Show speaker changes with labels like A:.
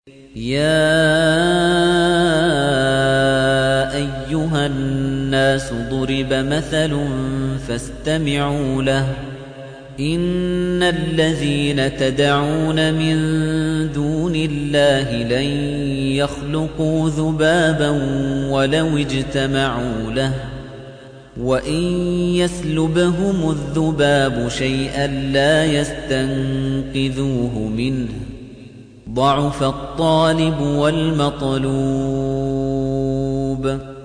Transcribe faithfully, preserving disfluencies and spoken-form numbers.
A: يَا أَيُّهَا النَّاسُ ضُرِبَ مَثَلٌ فَاسْتَمِعُوا لَهُ ۚ إِنَّ الَّذِينَ تَدْعُونَ مِن دُونِ اللَّهِ لَن يَخْلُقُوا ذُبَابًا وَلَوِ اجْتَمَعُوا لَهُ ۖ وَإِن يَسْلُبْهُمُ الذُّبَابُ شَيْئًا لَّا يَسْتَنقِذُوهُ مِنْهُ ۚ ضَعُفَ الطَّالِبُ وَالْمَطْلُوبُ